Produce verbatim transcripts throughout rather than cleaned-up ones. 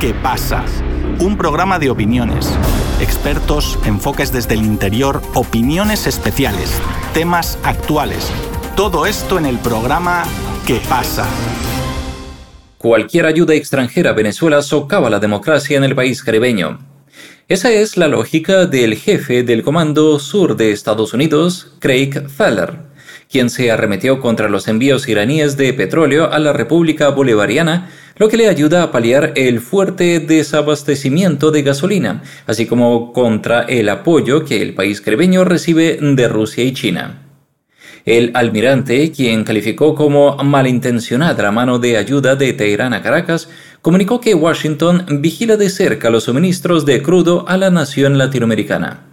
¿Qué pasa? Un programa de opiniones, expertos, enfoques desde el interior, opiniones especiales, temas actuales. Todo esto en el programa ¿Qué pasa? Cualquier ayuda extranjera a Venezuela socava la democracia en el país caribeño. Esa es la lógica del jefe del Comando Sur de Estados Unidos, Craig Thaler, quien se arremetió contra los envíos iraníes de petróleo a la República Bolivariana, lo que le ayuda a paliar el fuerte desabastecimiento de gasolina, así como contra el apoyo que el país caribeño recibe de Rusia y China. El almirante, quien calificó como malintencionada la mano de ayuda de Teherán a Caracas, comunicó que Washington vigila de cerca los suministros de crudo a la nación latinoamericana.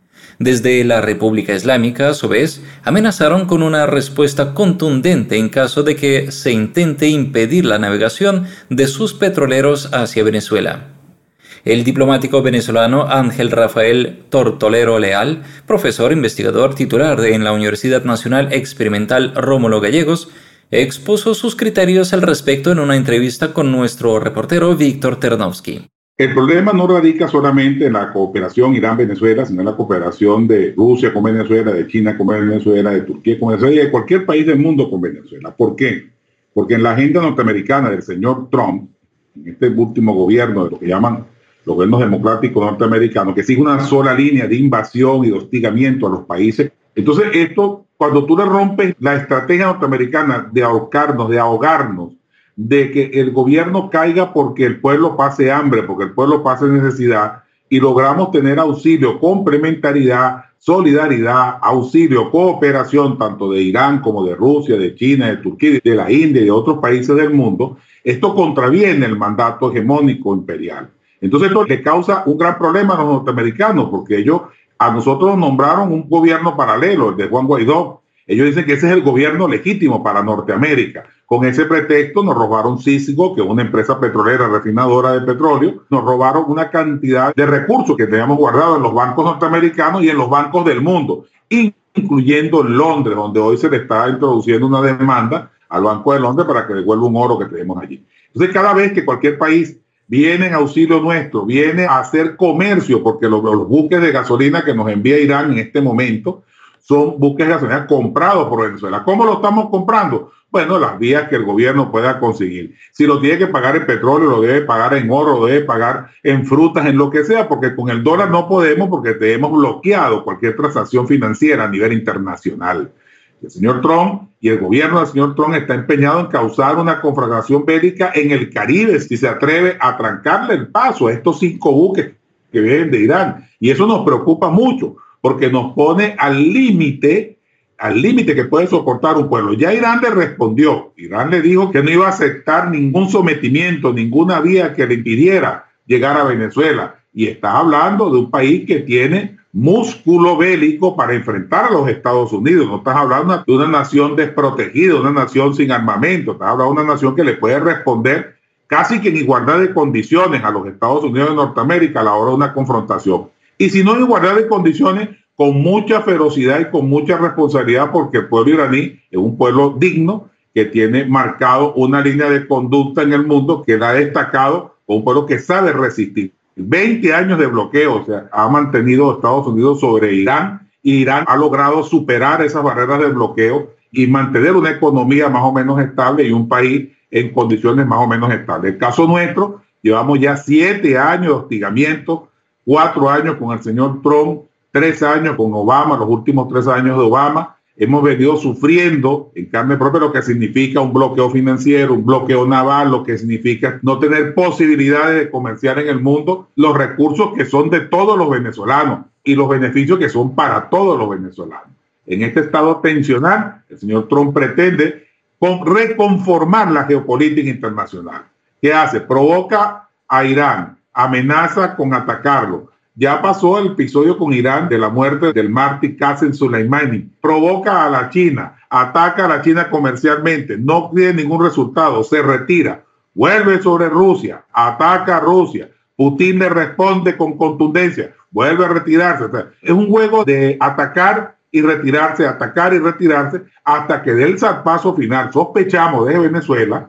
Desde la República Islámica, a su vez, amenazaron con una respuesta contundente en caso de que se intente impedir la navegación de sus petroleros hacia Venezuela. El diplomático venezolano Ángel Rafael Tortolero Leal, profesor investigador titular en la Universidad Nacional Experimental Rómulo Gallegos, expuso sus criterios al respecto en una entrevista con nuestro reportero Víctor Ternovsky. El problema no radica solamente en la cooperación Irán-Venezuela, sino en la cooperación de Rusia con Venezuela, de China con Venezuela, de Turquía con Venezuela y de cualquier país del mundo con Venezuela. ¿Por qué? Porque en la agenda norteamericana del señor Trump, en este último gobierno de lo que llaman los gobiernos democráticos norteamericanos, que sigue una sola línea de invasión y de hostigamiento a los países. Entonces esto, cuando tú le rompes la estrategia norteamericana de ahorcarnos, de ahogarnos, de que el gobierno caiga porque el pueblo pase hambre, porque el pueblo pase necesidad, y logramos tener auxilio, complementariedad, solidaridad, auxilio, cooperación, tanto de Irán como de Rusia, de China, de Turquía, de la India y de otros países del mundo, esto contraviene el mandato hegemónico imperial. Entonces esto le causa un gran problema a los norteamericanos, porque ellos a nosotros nos nombraron un gobierno paralelo, el de Juan Guaidó. Ellos dicen que ese es el gobierno legítimo para Norteamérica. Con ese pretexto nos robaron Cisco, que es una empresa petrolera refinadora de petróleo. Nos robaron una cantidad de recursos que teníamos guardados en los bancos norteamericanos y en los bancos del mundo, incluyendo en Londres, donde hoy se le está introduciendo una demanda al Banco de Londres para que devuelva un oro que tenemos allí. Entonces, cada vez que cualquier país viene en auxilio nuestro, viene a hacer comercio, porque los, los buques de gasolina que nos envía Irán en este momento son buques de gasolina comprados por Venezuela. ¿Cómo lo estamos comprando? Bueno, las vías que el gobierno pueda conseguir. Si lo tiene que pagar en petróleo, lo debe pagar en oro, lo debe pagar en frutas, en lo que sea, porque con el dólar no podemos, porque tenemos bloqueado cualquier transacción financiera a nivel internacional. El señor Trump y el gobierno del señor Trump está empeñado en causar una conflagración bélica en el Caribe si se atreve a trancarle el paso a estos cinco buques que vienen de Irán. Y eso nos preocupa mucho, porque nos pone al límite, al límite que puede soportar un pueblo. Ya Irán le respondió. Irán le dijo que no iba a aceptar ningún sometimiento, ninguna vía que le impidiera llegar a Venezuela. Y estás hablando de un país que tiene músculo bélico para enfrentar a los Estados Unidos. No estás hablando de una nación desprotegida, una nación sin armamento. Estás hablando de una nación que le puede responder casi que en igualdad de condiciones a los Estados Unidos de Norteamérica a la hora de una confrontación. Y si no en igualdad de condiciones, con mucha ferocidad y con mucha responsabilidad, porque el pueblo iraní es un pueblo digno que tiene marcado una línea de conducta en el mundo que la ha destacado como un pueblo que sabe resistir. veinte años de bloqueo, o sea, ha mantenido Estados Unidos sobre Irán, y Irán ha logrado superar esas barreras de bloqueo y mantener una economía más o menos estable y un país en condiciones más o menos estables. El caso nuestro, llevamos ya siete años de hostigamiento, cuatro años con el señor Trump, tres años con Obama, los últimos tres años de Obama. Hemos venido sufriendo en carne propia lo que significa un bloqueo financiero, un bloqueo naval, lo que significa no tener posibilidades de comerciar en el mundo los recursos que son de todos los venezolanos y los beneficios que son para todos los venezolanos. En este estado tensional, el señor Trump pretende con reconformar la geopolítica internacional. ¿Qué hace? Provoca a Irán, amenaza con atacarlo. Ya pasó el episodio con Irán de la muerte del mártir Qasem Soleimani. Provoca a la China, ataca a la China comercialmente, no tiene ningún resultado, se retira. Vuelve sobre Rusia, ataca a Rusia. Putin le responde con contundencia, vuelve a retirarse. O sea, es un juego de atacar y retirarse, atacar y retirarse, hasta que dé el zarpazo final. Sospechamos de Venezuela,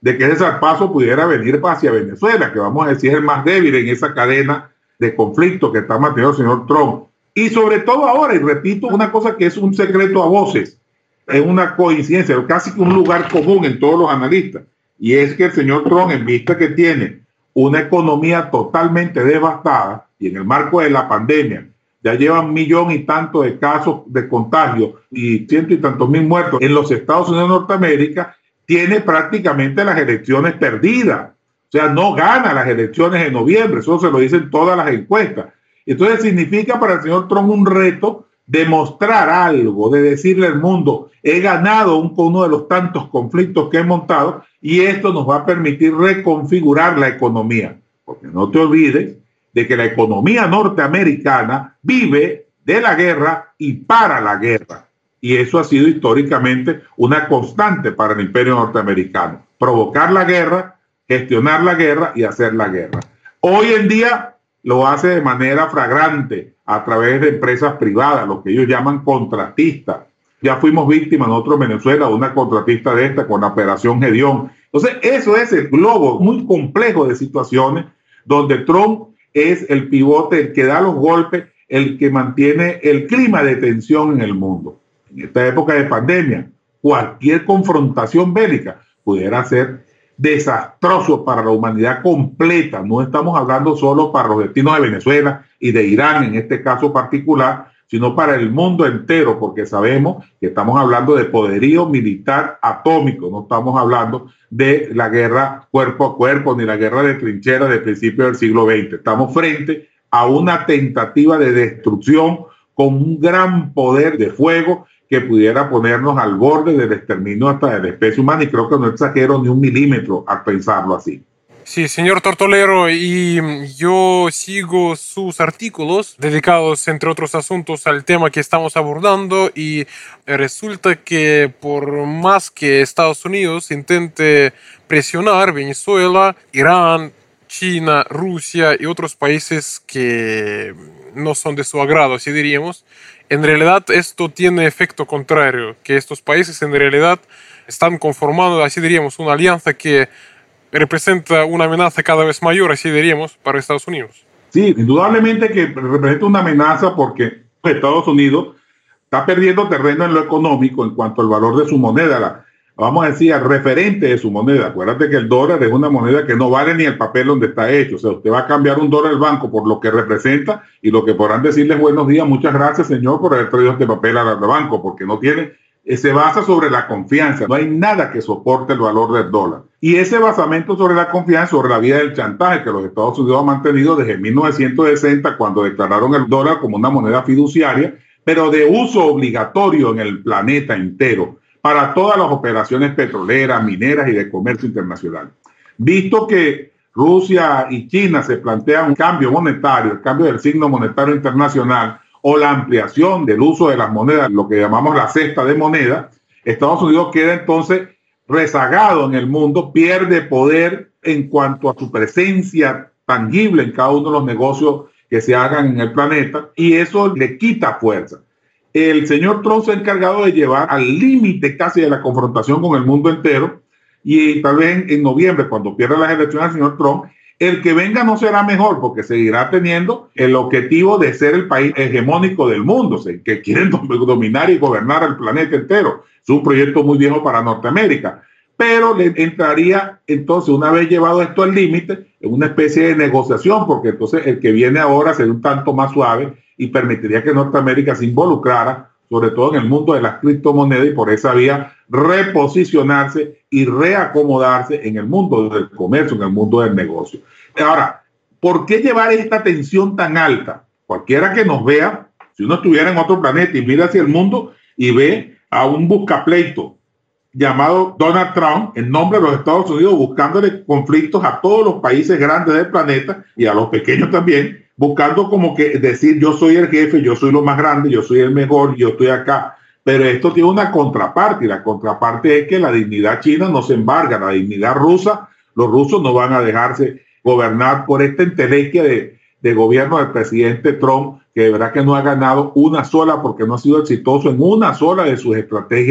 de que ese zarpazo pudiera venir hacia Venezuela, que vamos a decir es el más débil en esa cadena de conflicto que está manteniendo el señor Trump. Y sobre todo ahora, y repito, una cosa que es un secreto a voces, es una coincidencia, casi que un lugar común en todos los analistas, y es que el señor Trump, en vista que tiene una economía totalmente devastada, y en el marco de la pandemia, ya llevan un millón y tanto de casos de contagio y ciento y tantos mil muertos en los Estados Unidos de Norteamérica, tiene prácticamente las elecciones perdidas. O sea, no gana las elecciones en noviembre, eso se lo dicen todas las encuestas. Entonces significa para el señor Trump un reto demostrar algo, de decirle al mundo, he ganado un, uno de los tantos conflictos que he montado y esto nos va a permitir reconfigurar la economía. Porque no te olvides de que la economía norteamericana vive de la guerra y para la guerra. Y eso ha sido históricamente una constante para el imperio norteamericano. Provocar la guerra, gestionar la guerra y hacer la guerra. Hoy en día lo hace de manera flagrante a través de empresas privadas, lo que ellos llaman contratistas. Ya fuimos víctimas nosotros en Venezuela de una contratista de esta con la operación Gedeón. Entonces, eso es el globo muy complejo de situaciones donde Trump es el pivote, el que da los golpes, el que mantiene el clima de tensión en el mundo. En esta época de pandemia, cualquier confrontación bélica pudiera ser desastroso para la humanidad completa. No estamos hablando solo para los destinos de Venezuela y de Irán en este caso particular, sino para el mundo entero, porque sabemos que estamos hablando de poderío militar atómico, no estamos hablando de la guerra cuerpo a cuerpo ni la guerra de trinchera de principios del siglo veinte. Estamos frente a una tentativa de destrucción con un gran poder de fuego que pudiera ponernos al borde del exterminio hasta de la especie humana, y creo que no exagero ni un milímetro al pensarlo así. Sí, señor Tortolero, y yo sigo sus artículos dedicados, entre otros asuntos, al tema que estamos abordando, y resulta que por más que Estados Unidos intente presionar Venezuela, Irán, China, Rusia y otros países que no son de su agrado, así diríamos, en realidad esto tiene efecto contrario, que estos países en realidad están conformando, así diríamos, una alianza que representa una amenaza cada vez mayor, así diríamos, para Estados Unidos. Sí, indudablemente que representa una amenaza porque Estados Unidos está perdiendo terreno en lo económico en cuanto al valor de su moneda, la, vamos a decir, al referente de su moneda. Acuérdate que el dólar es una moneda que no vale ni el papel donde está hecho. O sea, usted va a cambiar un dólar al banco por lo que representa y lo que podrán decirles buenos días, muchas gracias señor por haber traído este papel al banco, porque no tiene, se basa sobre la confianza. No hay nada que soporte el valor del dólar. Y ese basamento sobre la confianza, sobre la vía del chantaje que los Estados Unidos han mantenido desde mil novecientos sesenta, cuando declararon el dólar como una moneda fiduciaria, pero de uso obligatorio en el planeta entero, para todas las operaciones petroleras, mineras y de comercio internacional. Visto que Rusia y China se plantean un cambio monetario, el cambio del signo monetario internacional o la ampliación del uso de las monedas, lo que llamamos la cesta de moneda, Estados Unidos queda entonces rezagado en el mundo, pierde poder en cuanto a su presencia tangible en cada uno de los negocios que se hagan en el planeta, y eso le quita fuerza. El señor Trump se ha encargado de llevar al límite casi de la confrontación con el mundo entero, y tal vez en noviembre, cuando pierda las elecciones el señor Trump, el que venga no será mejor, porque seguirá teniendo el objetivo de ser el país hegemónico del mundo, o sea, que quieren dominar y gobernar el planeta entero. Es un proyecto muy viejo para Norteamérica, pero le entraría entonces, una vez llevado esto al límite, en una especie de negociación, porque entonces el que viene ahora sería un tanto más suave y permitiría que Norteamérica se involucrara, sobre todo en el mundo de las criptomonedas, y por esa vía reposicionarse y reacomodarse en el mundo del comercio, en el mundo del negocio. Ahora, ¿por qué llevar esta tensión tan alta? Cualquiera que nos vea, si uno estuviera en otro planeta y mira hacia el mundo y ve a un buscapleito llamado Donald Trump, en nombre de los Estados Unidos, buscándole conflictos a todos los países grandes del planeta y a los pequeños también, buscando como que decir yo soy el jefe, yo soy lo más grande, yo soy el mejor, yo estoy acá. Pero esto tiene una contraparte, y la contraparte es que la dignidad china no se embarga, la dignidad rusa, los rusos no van a dejarse gobernar por esta entelequia de, de gobierno del presidente Trump, que de verdad que no ha ganado una sola, porque no ha sido exitoso en una sola de sus estrategias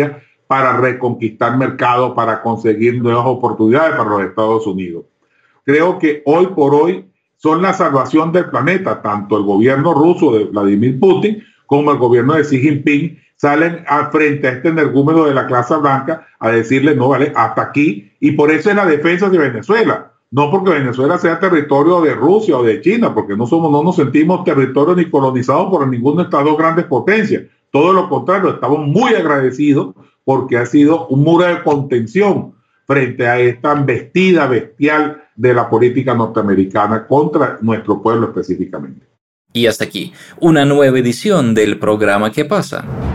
para reconquistar mercado, para conseguir nuevas oportunidades para los Estados Unidos. Creo que hoy por hoy son la salvación del planeta, tanto el gobierno ruso de Vladimir Putin como el gobierno de Xi Jinping salen a frente a este energúmeno de la Casa Blanca a decirle no, vale, hasta aquí, y por eso es la defensa de Venezuela. No porque Venezuela sea territorio de Rusia o de China, porque no somos, no nos sentimos territorio ni colonizados por ninguna de estas dos grandes potencias. Todo lo contrario, estamos muy agradecidos porque ha sido un muro de contención frente a esta embestida bestial de la política norteamericana contra nuestro pueblo específicamente. Y hasta aquí, una nueva edición del programa ¿Qué pasa?